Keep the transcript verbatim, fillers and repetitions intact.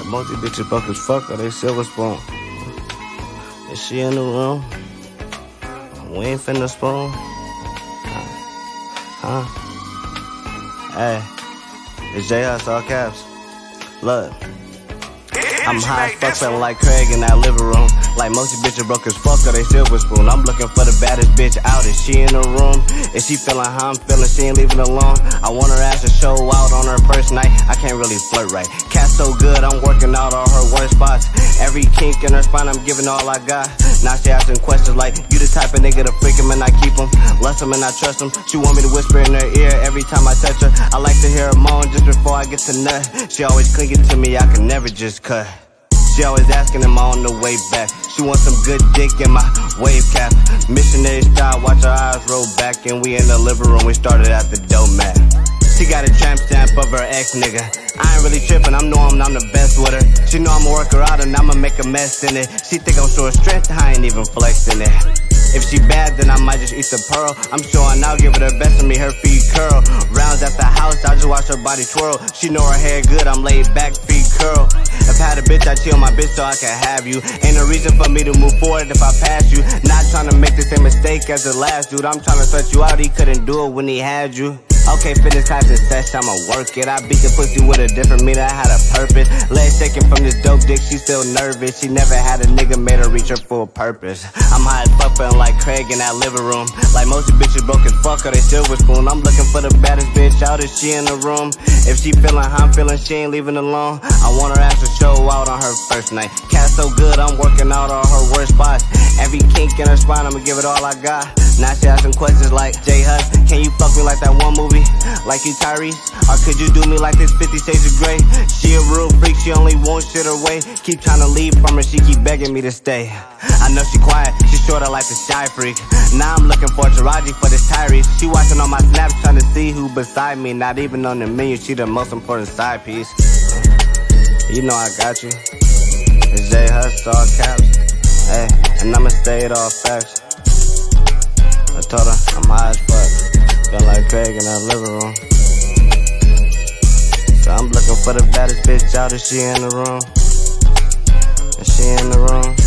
Like most of these bitches broke as fuck, or they silver spoon. Is she in the room? We ain't finna spoon. Huh? Hey, it's J Hus, all caps. Look, I'm high as fuck, feeling like Craig in that living room. Like most of these bitches broke as fuck, or they silver spoon. I'm looking for the baddest bitch out. Is she in the room? Is she feeling how I'm feeling? She ain't leaving alone. I want her ass to show out on her first night. I can't really flirt right. Cat so good, I'm working out all her worst spots. Every kink in her spine, I'm giving all I got. Now she asking questions like, you the type of nigga to freak him and I keep him, lust him and I trust him. She want me to whisper in her ear every time I touch her. I like to hear her moan just before I get to nut. She always clinging to me, I can never just cut. She always asking am I on the way back. She wants some good dick in my wave cap. Missionary style, watch her eyes roll back. And we in the living room, we started at the dough mat. She got a tramp stamp of her ex nigga. I ain't really trippin', I'm knowin' I'm the best with her. She know I'ma work her out and I'ma make a mess in it. She think I'm short strength, I ain't even flexing it. If she bad, then I might just eat the pearl. I'm showing out, give her the best of me, her feet curl. Rounds at the house, I just watch her body twirl. She know her hair good, I'm laid back, feet curl. If I had a bitch, I chill my bitch so I can have you. Ain't no reason for me to move forward if I pass you. Not trying to make the same mistake as the last dude. I'm trying to stretch you out, he couldn't do it when he had you. Okay, fitness class and sesh, I'ma work it. I beat the pussy with a different meter, I had a purpose. Legs shaking from this dope dick, she still nervous. She never had a nigga made her reach her full purpose. I'm high as fuck, feeling like Craig in that living room. Like most of bitches broke as fuck, or they silver spoon. I'm looking for the baddest bitch out, is she in the room? If she feeling how I'm feeling, she ain't leaving alone. I want her ass to show out on her first night. Cat so good, I'm working out all her worst spots. Every kink in her spine, I'ma give it all I got. Now she asking questions like, J Hus, can you fuck me like that one movie? Like you Tyrese? Or could you do me like this Fifty Shades of Grey? She a real freak, she only won't shit her way. Keep trying to leave from her, she keep begging me to stay. I know she quiet, she sorta like the shy freak. Now I'm looking for Taraji for this Tyrese. She watching on my snaps trying to see who beside me. Not even on the menu, she the most important side piece. You know I got you. It's J Hus, all caps. Hey, and I'ma stay it all facts. I told her I'm high as fuck, feel like Craig in that living room. So I'm looking for the baddest bitch out, is she in the room? Is she in the room?